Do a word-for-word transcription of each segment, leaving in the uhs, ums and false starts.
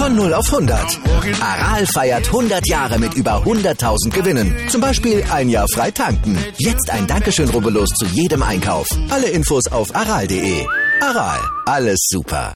Von null auf hundert. Aral feiert hundert Jahre mit über hunderttausend Gewinnen. Zum Beispiel ein Jahr frei tanken. Jetzt ein Dankeschön, rubbellos zu jedem Einkauf. Alle Infos auf aral punkt de. Aral, alles super.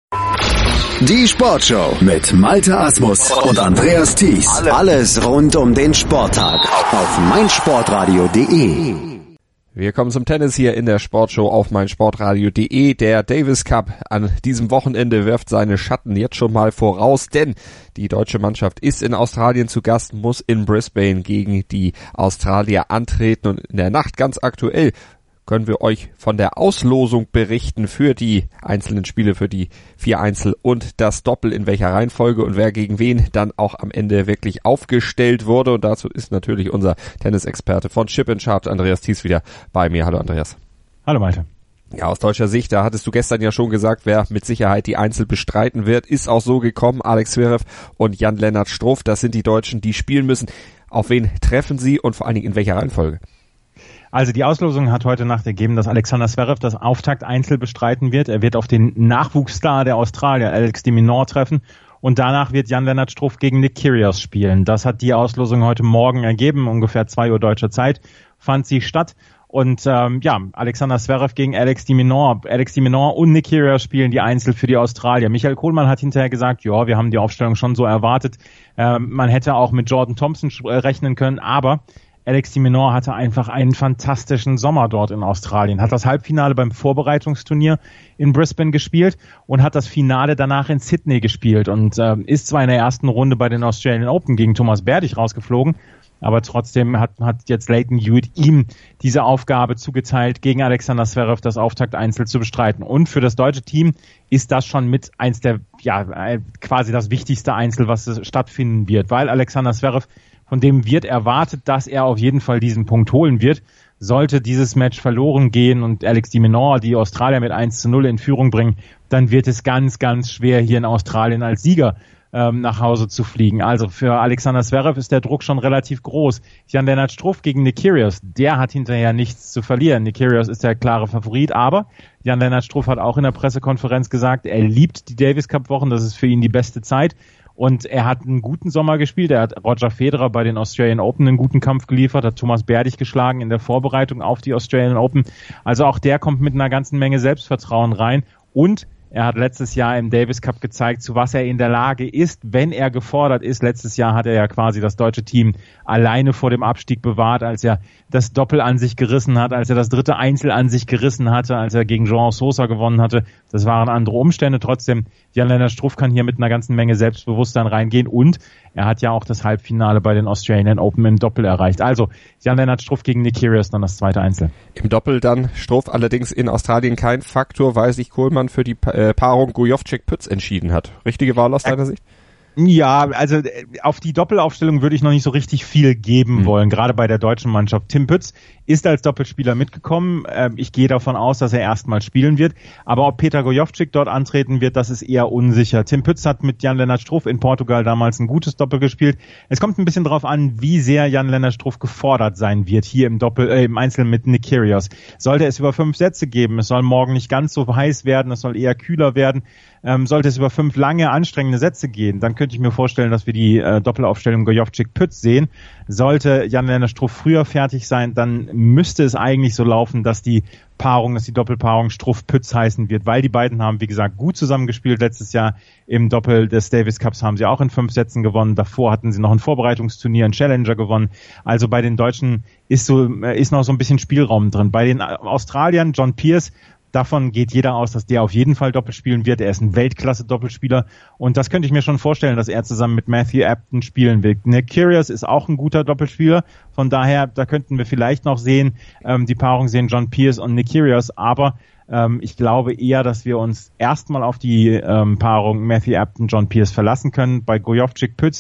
Die Sportshow mit Malte Asmus und Andreas Thies. Alles rund um den Sporttag auf meinsportradio punkt de. Wir kommen zum Tennis hier in der Sportshow auf meinsportradio punkt de. Der Davis Cup an diesem Wochenende wirft seine Schatten jetzt schon mal voraus, denn die deutsche Mannschaft ist in Australien zu Gast, muss in Brisbane gegen die Australier antreten und in der Nacht ganz aktuell können wir euch von der Auslosung berichten für die einzelnen Spiele, für die vier Einzel und das Doppel, in welcher Reihenfolge und wer gegen wen dann auch am Ende wirklich aufgestellt wurde. Und dazu ist natürlich unser Tennisexperte von Chip and Charge, Andreas Thies, wieder bei mir. Hallo Andreas. Hallo Malte. Ja, aus deutscher Sicht, da hattest du gestern ja schon gesagt, wer mit Sicherheit die Einzel bestreiten wird, ist auch so gekommen. Alex Zverev und Jan-Lennart Struff, das sind die Deutschen, die spielen müssen. Auf wen treffen sie und vor allen Dingen in welcher Reihenfolge? Also die Auslosung hat heute Nacht ergeben, dass Alexander Zverev das Auftakt-Einzel bestreiten wird. Er wird auf den Nachwuchsstar der Australier, Alex de Minaur, treffen. Und danach wird Jan-Lennart Struff gegen Nick Kyrgios spielen. Das hat die Auslosung heute Morgen ergeben. Ungefähr zwei Uhr deutscher Zeit fand sie statt. Und ähm, ja, Alexander Zverev gegen Alex de Minaur. Alex de Minaur und Nick Kyrgios spielen die Einzel für die Australier. Michael Kohlmann hat hinterher gesagt, ja, wir haben die Aufstellung schon so erwartet. Ähm, man hätte auch mit Jordan Thompson rechnen können, aber Alex de Minaur hatte einfach einen fantastischen Sommer dort in Australien, hat das Halbfinale beim Vorbereitungsturnier in Brisbane gespielt und hat das Finale danach in Sydney gespielt und äh, ist zwar in der ersten Runde bei den Australian Open gegen Thomas Berdych rausgeflogen, aber trotzdem hat, hat jetzt Lleyton Hewitt ihm diese Aufgabe zugeteilt, gegen Alexander Zverev das Auftakt-Einzel zu bestreiten. Und für das deutsche Team ist das schon mit eins der, ja, quasi das wichtigste Einzel, was stattfinden wird, weil Alexander Zverev, von dem wird erwartet, dass er auf jeden Fall diesen Punkt holen wird. Sollte dieses Match verloren gehen und Alex de Minaur die Australier mit eins zu null in Führung bringen, dann wird es ganz, ganz schwer, hier in Australien als Sieger ähm, nach Hause zu fliegen. Also für Alexander Zverev ist der Druck schon relativ groß. Jan-Lennart Struff gegen Nick Kyrgios, der hat hinterher nichts zu verlieren. Nick Kyrgios ist der klare Favorit, aber Jan-Lennart Struff hat auch in der Pressekonferenz gesagt, er liebt die Davis Cup Wochen, das ist für ihn die beste Zeit. Und er hat einen guten Sommer gespielt. Er hat Roger Federer bei den Australian Open einen guten Kampf geliefert, hat Thomas Berdych geschlagen in der Vorbereitung auf die Australian Open. Also auch der kommt mit einer ganzen Menge Selbstvertrauen rein. Und er hat letztes Jahr im Davis Cup gezeigt, zu was er in der Lage ist, wenn er gefordert ist. Letztes Jahr hat er ja quasi das deutsche Team alleine vor dem Abstieg bewahrt, als er das Doppel an sich gerissen hat, als er das dritte Einzel an sich gerissen hatte, als er gegen João Sousa gewonnen hatte. Das waren andere Umstände. Trotzdem, Jan-Lennart Struff kann hier mit einer ganzen Menge Selbstbewusstsein reingehen und er hat ja auch das Halbfinale bei den Australian Open im Doppel erreicht. Also Jan-Lennart Struff gegen Nick Kyrgios, dann das zweite Einzel. Im Doppel dann Struff, allerdings in Australien kein Faktor, weil sich Kohlmann für die äh, Paarung Gojovcik-Pütz entschieden hat. Richtige Wahl aus deiner Sicht? Ja, also auf die Doppelaufstellung würde ich noch nicht so richtig viel geben mhm. wollen, gerade bei der deutschen Mannschaft. Tim Pütz ist als Doppelspieler mitgekommen. Ich gehe davon aus, dass er erstmal spielen wird. Aber ob Peter Gojovcik dort antreten wird, das ist eher unsicher. Tim Pütz hat mit Jan-Lennart Struff in Portugal damals ein gutes Doppel gespielt. Es kommt ein bisschen darauf an, wie sehr Jan-Lennart Struff gefordert sein wird hier im Doppel, äh, im Einzel mit Nick Kyrgios. Sollte es über fünf Sätze geben, es soll morgen nicht ganz so heiß werden, es soll eher kühler werden. Ähm, sollte es über fünf lange, anstrengende Sätze gehen, dann könnte ich mir vorstellen, dass wir die äh, Doppelaufstellung Gojovcik-Pütz sehen. Sollte Jan-Lennart Struff früher fertig sein, dann müsste es eigentlich so laufen, dass die Paarung, dass die Doppelpaarung Struff-Pütz heißen wird, weil die beiden haben, wie gesagt, gut zusammengespielt. Letztes Jahr im Doppel des Davis Cups haben sie auch in fünf Sätzen gewonnen. Davor hatten sie noch ein Vorbereitungsturnier, ein Challenger gewonnen. Also bei den Deutschen ist so ist noch so ein bisschen Spielraum drin. Bei den Australiern, John Pearce, davon geht jeder aus, dass der auf jeden Fall Doppel spielen wird. Er ist ein Weltklasse-Doppelspieler und das könnte ich mir schon vorstellen, dass er zusammen mit Matthew Upton spielen will. Nick Kyrgios ist auch ein guter Doppelspieler, von daher, da könnten wir vielleicht noch sehen, ähm, die Paarung sehen John Pearce und Nick Kyrgios, aber ähm, ich glaube eher, dass wir uns erstmal auf die ähm, Paarung Matthew Upton, John Pearce verlassen können. Bei Gojovcik-Pütz,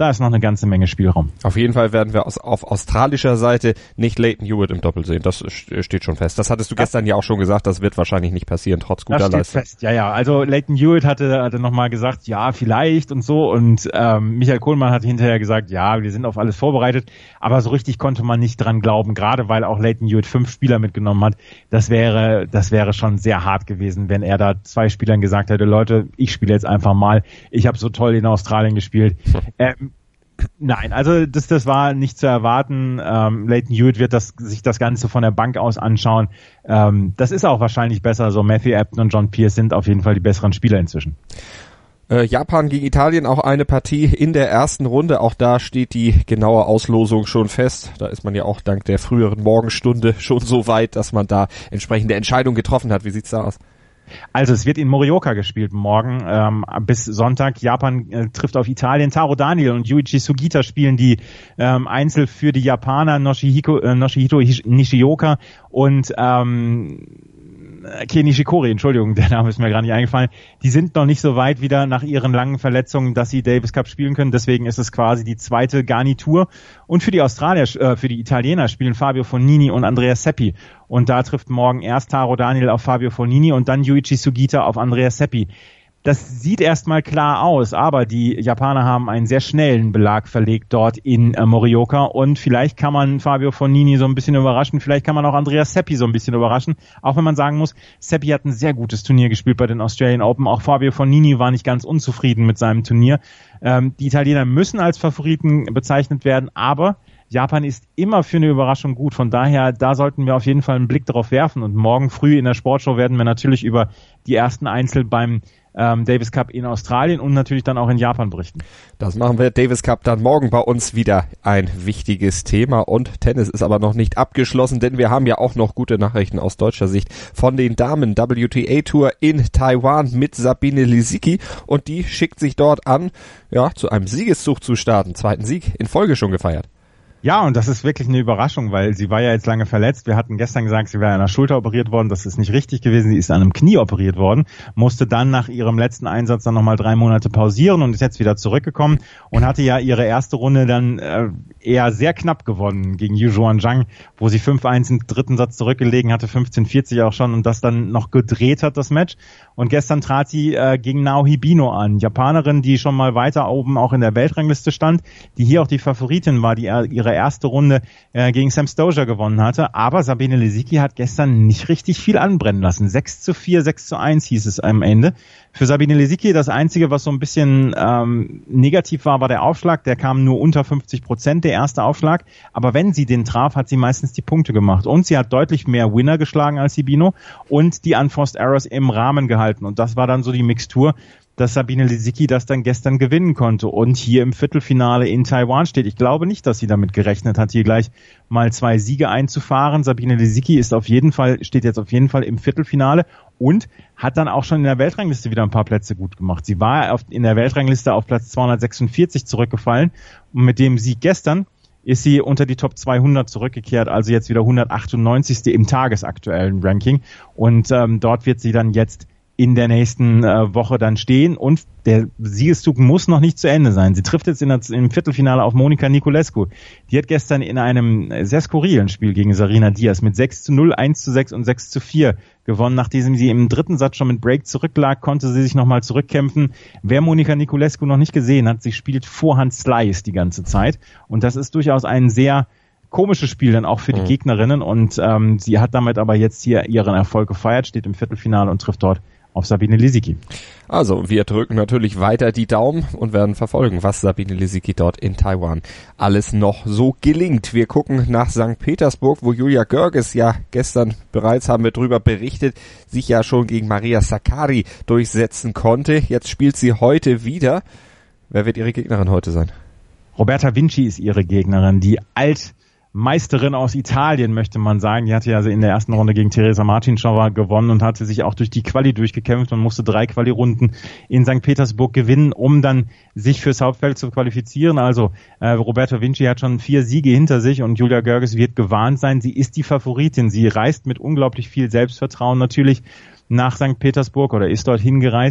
da ist noch eine ganze Menge Spielraum. Auf jeden Fall werden wir aus, auf australischer Seite nicht Lleyton Hewitt im Doppel sehen. Das steht schon fest. Das hattest du das, gestern ja auch schon gesagt, das wird wahrscheinlich nicht passieren, trotz guter Leistung. Das steht fest, ja, ja. Also Lleyton Hewitt hatte, hatte nochmal gesagt, ja, vielleicht und so. Und ähm, Michael Kohlmann hat hinterher gesagt, ja, wir sind auf alles vorbereitet. Aber so richtig konnte man nicht dran glauben, gerade weil auch Lleyton Hewitt fünf Spieler mitgenommen hat. Das wäre, das wäre schon sehr hart gewesen, wenn er da zwei Spielern gesagt hätte, Leute, ich spiele jetzt einfach mal. Ich habe so toll in Australien gespielt. Ähm, nein, also das, das war nicht zu erwarten. Ähm, Lleyton Hewitt wird das, sich das Ganze von der Bank aus anschauen. Ähm, das ist auch wahrscheinlich besser. So Matthew Ebden und John Pearce sind auf jeden Fall die besseren Spieler inzwischen. Äh, Japan gegen Italien, auch eine Partie in der ersten Runde. Auch da steht die genaue Auslosung schon fest. Da ist man ja auch dank der früheren Morgenstunde schon so weit, dass man da entsprechende Entscheidungen getroffen hat. Wie sieht's da aus? Also es wird in Morioka gespielt morgen ähm, bis Sonntag. Japan äh, trifft auf Italien. Taro Daniel und Yuichi Sugita spielen die ähm, Einzel für die Japaner. Noshihiko, äh, Noshihito Nishioka und ähm, Kei Nishikori, Entschuldigung, der Name ist mir gerade nicht eingefallen. Die sind noch nicht so weit wieder nach ihren langen Verletzungen, dass sie Davis Cup spielen können. Deswegen ist es quasi die zweite Garnitur. Und für die Australier, äh, für die Italiener spielen Fabio Fognini und Andrea Seppi. Und da trifft morgen erst Taro Daniel auf Fabio Fognini und dann Yuichi Sugita auf Andrea Seppi. Das sieht erstmal klar aus, aber die Japaner haben einen sehr schnellen Belag verlegt dort in äh, Morioka und vielleicht kann man Fabio Fognini so ein bisschen überraschen, vielleicht kann man auch Andrea Seppi so ein bisschen überraschen, auch wenn man sagen muss, Seppi hat ein sehr gutes Turnier gespielt bei den Australian Open, auch Fabio Fognini war nicht ganz unzufrieden mit seinem Turnier. Ähm, die Italiener müssen als Favoriten bezeichnet werden, aber Japan ist immer für eine Überraschung gut. Von daher, da sollten wir auf jeden Fall einen Blick darauf werfen. Und morgen früh in der Sportshow werden wir natürlich über die ersten Einzel beim ähm, Davis Cup in Australien und natürlich dann auch in Japan berichten. Das machen wir. Davis Cup dann morgen bei uns wieder ein wichtiges Thema. Und Tennis ist aber noch nicht abgeschlossen, denn wir haben ja auch noch gute Nachrichten aus deutscher Sicht von den Damen. W T A Tour in Taiwan mit Sabine Lisicki. Und die schickt sich dort an, ja, zu einem Siegeszug zu starten. Zweiten Sieg in Folge schon gefeiert. Ja, und das ist wirklich eine Überraschung, weil sie war ja jetzt lange verletzt. Wir hatten gestern gesagt, sie wäre an der Schulter operiert worden. Das ist nicht richtig gewesen. Sie ist an einem Knie operiert worden, musste dann nach ihrem letzten Einsatz dann nochmal drei Monate pausieren und ist jetzt wieder zurückgekommen und hatte ja ihre erste Runde dann äh, eher sehr knapp gewonnen gegen Yu Zhuang, wo sie fünf eins im dritten Satz zurückgelegen hatte, fünfzehn vierzig auch schon und das dann noch gedreht hat, das Match. Und gestern trat sie äh, gegen Nao Hibino an, Japanerin, die schon mal weiter oben auch in der Weltrangliste stand, die hier auch die Favoritin war, die äh, ihre erste Runde äh, gegen Sam Stosur gewonnen hatte. Aber Sabine Lisicki hat gestern nicht richtig viel anbrennen lassen. sechs zu vier, sechs zu eins hieß es am Ende. Für Sabine Lisicki das Einzige, was so ein bisschen ähm, negativ war, war der Aufschlag. Der kam nur unter fünfzig Prozent, der erste Aufschlag. Aber wenn sie den traf, hat sie meistens die Punkte gemacht. Und sie hat deutlich mehr Winner geschlagen als Hibino und die Unforced Errors im Rahmen gehalten. Und das war dann so die Mixtur, dass Sabine Lisicki das dann gestern gewinnen konnte und hier im Viertelfinale in Taiwan steht. Ich glaube nicht, dass sie damit gerechnet hat, hier gleich mal zwei Siege einzufahren. Sabine Lisicki ist auf jeden Fall, steht jetzt auf jeden Fall im Viertelfinale und hat dann auch schon in der Weltrangliste wieder ein paar Plätze gut gemacht. Sie war auf, in der Weltrangliste auf Platz zweihundertsechsundvierzig zurückgefallen und mit dem Sieg gestern ist sie unter die Top zweihundert zurückgekehrt, also jetzt wieder hundertachtundneunzigste im tagesaktuellen Ranking und ähm, dort wird sie dann jetzt in der nächsten äh, Woche dann stehen und der Siegeszug muss noch nicht zu Ende sein. Sie trifft jetzt in der, im Viertelfinale auf Monica Niculescu. Die hat gestern in einem sehr skurrilen Spiel gegen Sarina Diaz mit sechs zu null, eins zu sechs und sechs zu vier gewonnen. Nachdem sie im dritten Satz schon mit Break zurücklag, konnte sie sich nochmal zurückkämpfen. Wer Monica Niculescu noch nicht gesehen hat, sie spielt Vorhand Slice die ganze Zeit und das ist durchaus ein sehr komisches Spiel dann auch für die mhm. Gegnerinnen und ähm, sie hat damit aber jetzt hier ihren Erfolg gefeiert, steht im Viertelfinale und trifft dort auf Sabine Lisicki. Also, wir drücken natürlich weiter die Daumen und werden verfolgen, was Sabine Lisicki dort in Taiwan alles noch so gelingt. Wir gucken nach Sankt Petersburg, wo Julia Görges ja gestern bereits, haben wir drüber berichtet, sich ja schon gegen Maria Sakkari durchsetzen konnte. Jetzt spielt sie heute wieder. Wer wird ihre Gegnerin heute sein? Roberta Vinci ist ihre Gegnerin, die alt Meisterin aus Italien, möchte man sagen. Die hatte ja also in der ersten Runde gegen Teresa Martincova gewonnen und hatte sich auch durch die Quali durchgekämpft und musste drei Quali-Runden in Sankt Petersburg gewinnen, um dann sich fürs Hauptfeld zu qualifizieren. Also äh, Roberta Vinci hat schon vier Siege hinter sich und Julia Görges wird gewarnt sein. Sie ist die Favoritin. Sie reist mit unglaublich viel Selbstvertrauen natürlich nach Sankt Petersburg oder ist dort hingereist.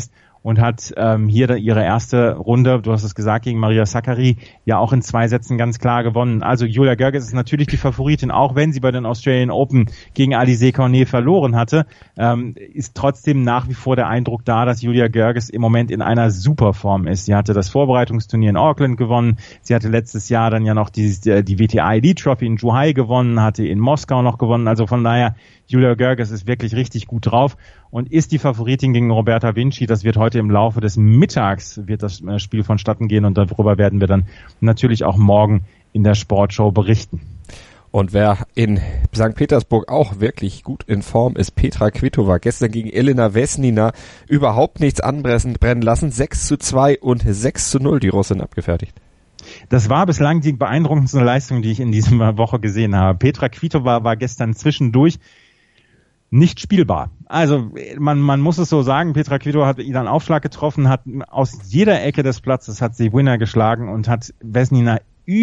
und hat ähm, hier da ihre erste Runde, du hast es gesagt, gegen Maria Sakkari ja auch in zwei Sätzen ganz klar gewonnen. Also Julia Görges ist natürlich die Favoritin, auch wenn sie bei den Australian Open gegen Alizé Cornet verloren hatte, ähm, ist trotzdem nach wie vor der Eindruck da, dass Julia Görges im Moment in einer super Form ist. Sie hatte das Vorbereitungsturnier in Auckland gewonnen, sie hatte letztes Jahr dann ja noch die, die W T A Elite Trophy in Zhuhai gewonnen, hatte in Moskau noch gewonnen, also von daher Julia Görges ist wirklich richtig gut drauf und ist die Favoritin gegen Roberta Vinci. Das wird heute im Laufe des Mittags wird das Spiel vonstatten gehen und darüber werden wir dann natürlich auch morgen in der Sportshow berichten. Und wer in Sankt Petersburg auch wirklich gut in Form ist, Petra Kvitova, gestern gegen Elena Vesnina überhaupt nichts anbrennen lassen, sechs zu zwei und sechs zu null die Russin abgefertigt. Das war bislang die beeindruckendste Leistung, die ich in dieser Woche gesehen habe. Petra Kvitova war gestern zwischendurch nicht spielbar. Also man man muss es so sagen, Petra Kvitova hat ihren Aufschlag getroffen, hat aus jeder Ecke des Platzes hat sie Winner geschlagen und hat Vesnina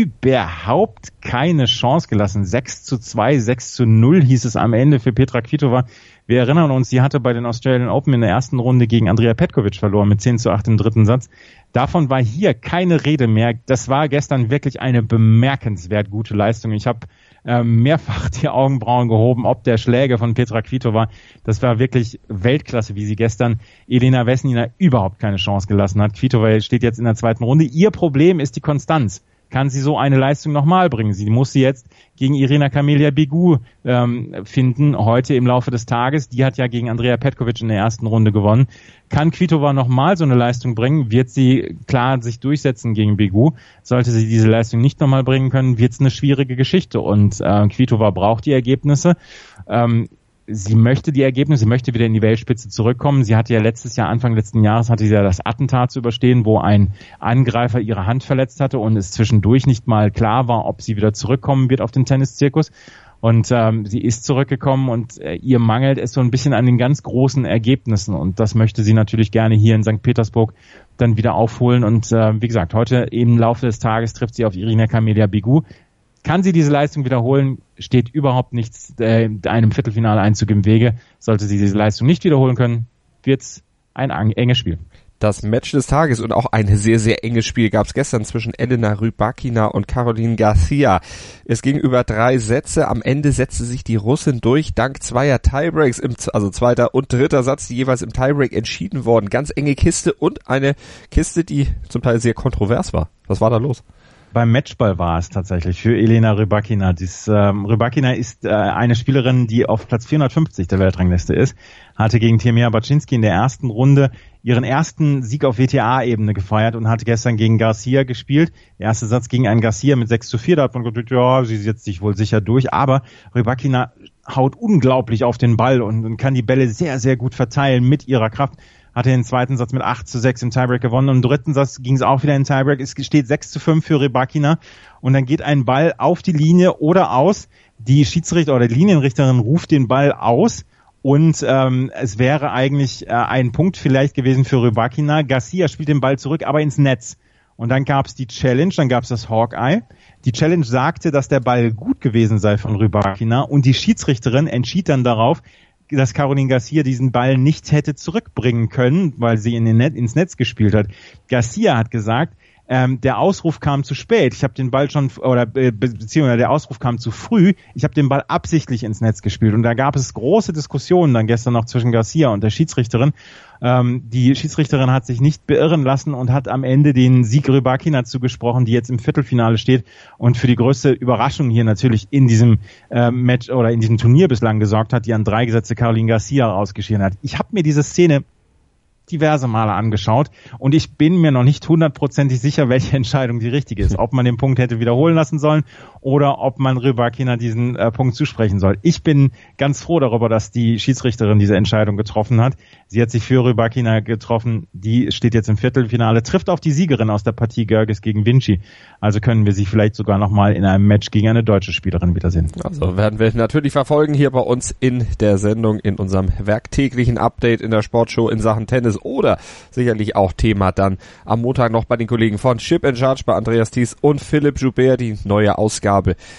überhaupt keine Chance gelassen. sechs zu zwei, sechs zu null hieß es am Ende für Petra Kvitova. Wir erinnern uns, sie hatte bei den Australian Open in der ersten Runde gegen Andrea Petkovic verloren mit zehn zu acht im dritten Satz. Davon war hier keine Rede mehr. Das war gestern wirklich eine bemerkenswert gute Leistung. Ich habe äh, mehrfach die Augenbrauen gehoben, ob der Schläge von Petra Kvitova. Das war wirklich Weltklasse, wie sie gestern Elena Vesnina überhaupt keine Chance gelassen hat. Kvitova steht jetzt in der zweiten Runde. Ihr Problem ist die Konstanz. Kann sie so eine Leistung nochmal bringen? Sie muss sie jetzt gegen Irina Camelia Begu ähm, finden, heute im Laufe des Tages. Die hat ja gegen Andrea Petkovic in der ersten Runde gewonnen. Kann Kvitova nochmal so eine Leistung bringen? Wird sie klar sich durchsetzen gegen Begu? Sollte sie diese Leistung nicht nochmal bringen können, wird es eine schwierige Geschichte. Und äh, Kvitova braucht die Ergebnisse. Ähm, Sie möchte die Ergebnisse, sie möchte wieder in die Weltspitze zurückkommen. Sie hatte ja letztes Jahr, Anfang letzten Jahres, hatte sie ja das Attentat zu überstehen, wo ein Angreifer ihre Hand verletzt hatte und es zwischendurch nicht mal klar war, ob sie wieder zurückkommen wird auf den Tenniszirkus. Und ähm, sie ist zurückgekommen und äh, ihr mangelt es so ein bisschen an den ganz großen Ergebnissen. Und das möchte sie natürlich gerne hier in Sankt Petersburg dann wieder aufholen. Und äh, wie gesagt, heute im Laufe des Tages trifft sie auf Irina Camelia Begu. Kann sie diese Leistung wiederholen, steht überhaupt nichts äh, einem Viertelfinale-Einzug im Wege. Sollte sie diese Leistung nicht wiederholen können, wird's ein enges Spiel. Das Match des Tages und auch ein sehr, sehr enges Spiel gab es gestern zwischen Elena Rybakina und Caroline Garcia. Es ging über drei Sätze. Am Ende setzte sich die Russin durch, dank zweier Tiebreaks, im, also zweiter und dritter Satz, die jeweils im Tiebreak entschieden wurden. Ganz enge Kiste und eine Kiste, die zum Teil sehr kontrovers war. Was war da los? Beim Matchball war es tatsächlich für Elena Rybakina. Dies, ähm, Rybakina ist äh, eine Spielerin, die auf Platz vierhundertfünfzig der Weltrangliste ist, hatte gegen Temea Bacsinszky in der ersten Runde ihren ersten Sieg auf W T A-Ebene gefeiert und hatte gestern gegen Garcia gespielt. Der erste Satz gegen einen Garcia mit sechs zu vier, da hat man gedacht, ja, sie setzt sich wohl sicher durch, aber Rybakina haut unglaublich auf den Ball und, und kann die Bälle sehr, sehr gut verteilen mit ihrer Kraft. Hatte den zweiten Satz mit acht zu sechs im Tiebreak gewonnen und im dritten Satz ging es auch wieder in Tiebreak. Es steht sechs zu fünf für Rybakina und dann geht ein Ball auf die Linie oder aus. Die Schiedsrichter oder die Linienrichterin ruft den Ball aus und ähm, es wäre eigentlich äh, ein Punkt vielleicht gewesen für Rybakina. Garcia spielt den Ball zurück, aber ins Netz. Und dann gab es die Challenge, dann gab es das Hawkeye. Die Challenge sagte, dass der Ball gut gewesen sei von Rybakina und die Schiedsrichterin entschied dann darauf, dass Caroline Garcia diesen Ball nicht hätte zurückbringen können, weil sie in den Net, ins Netz gespielt hat. Garcia hat gesagt, ähm, der Ausruf kam zu spät. Ich habe den Ball schon, oder äh, beziehungsweise der Ausruf kam zu früh. Ich habe den Ball absichtlich ins Netz gespielt. Und da gab es große Diskussionen dann gestern noch zwischen Garcia und der Schiedsrichterin. Ähm, die Schiedsrichterin hat sich nicht beirren lassen und hat am Ende den Sieg Rybakina zugesprochen, die jetzt im Viertelfinale steht und für die größte Überraschung hier natürlich in diesem äh, Match oder in diesem Turnier bislang gesorgt hat, die an drei Gesetze Caroline Garcia rausgeschieden hat. Ich habe mir diese Szene diverse Male angeschaut und ich bin mir noch nicht hundertprozentig sicher, welche Entscheidung die richtige ist. Ob man den Punkt hätte wiederholen lassen sollen oder ob man Rybakina diesen äh, Punkt zusprechen soll. Ich bin ganz froh darüber, dass die Schiedsrichterin diese Entscheidung getroffen hat. Sie hat sich für Rybakina getroffen. Die steht jetzt im Viertelfinale, trifft auf die Siegerin aus der Partie Görges gegen Vinci. Also können wir sie vielleicht sogar nochmal in einem Match gegen eine deutsche Spielerin wiedersehen. Also werden wir natürlich verfolgen hier bei uns in der Sendung, in unserem werktäglichen Update in der Sportshow in Sachen Tennis oder sicherlich auch Thema dann am Montag noch bei den Kollegen von Chip in Charge, bei Andreas Thies und Philipp Joubert, die neue Ausgabe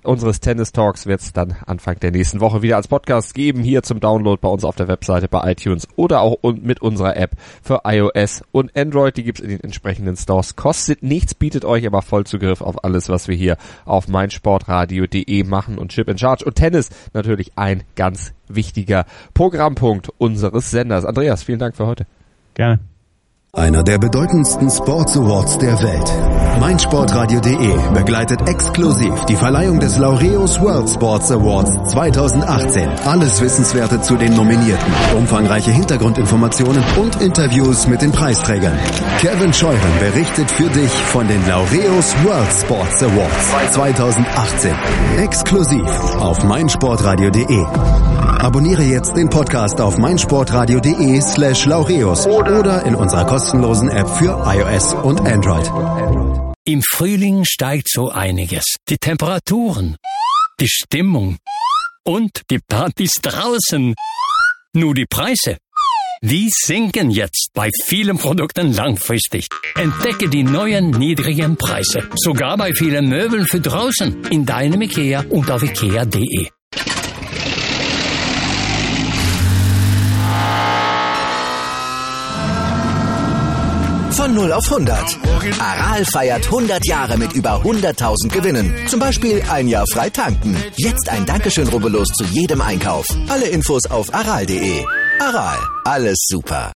unseres Tennis Talks wird es dann Anfang der nächsten Woche wieder als Podcast geben, hier zum Download bei uns auf der Webseite, bei iTunes oder auch mit unserer App für iOS und Android. Die gibt's in den entsprechenden Stores. Kostet nichts, bietet euch aber Vollzugriff auf alles, was wir hier auf meinsportradio punkt de machen und Chip in Charge. Und Tennis natürlich ein ganz wichtiger Programmpunkt unseres Senders. Andreas, vielen Dank für heute. Gerne. Einer der bedeutendsten Sports Awards der Welt. meinsportradio punkt de begleitet exklusiv die Verleihung des Laureus World Sports Awards zweitausendachtzehn. Alles Wissenswerte zu den Nominierten, umfangreiche Hintergrundinformationen und Interviews mit den Preisträgern. Kevin Scheuren berichtet für dich von den Laureus World Sports Awards zweitausendachtzehn. Exklusiv auf meinsportradio punkt de. Abonniere jetzt den Podcast auf meinsportradio punkt de slash Laureus oder in unserer kostenlosen App für iOS und Android. Im Frühling steigt so einiges. Die Temperaturen, die Stimmung und die Partys draußen. Nur die Preise, die sinken jetzt bei vielen Produkten langfristig. Entdecke die neuen niedrigen Preise, sogar bei vielen Möbeln für draußen, in deinem IKEA und auf ikea punkt de. Von null auf hundert. Aral feiert hundert Jahre mit über hunderttausend Gewinnen. Zum Beispiel ein Jahr frei tanken. Jetzt ein Dankeschön, rubbellos zu jedem Einkauf. Alle Infos auf aral punkt de. Aral, alles super.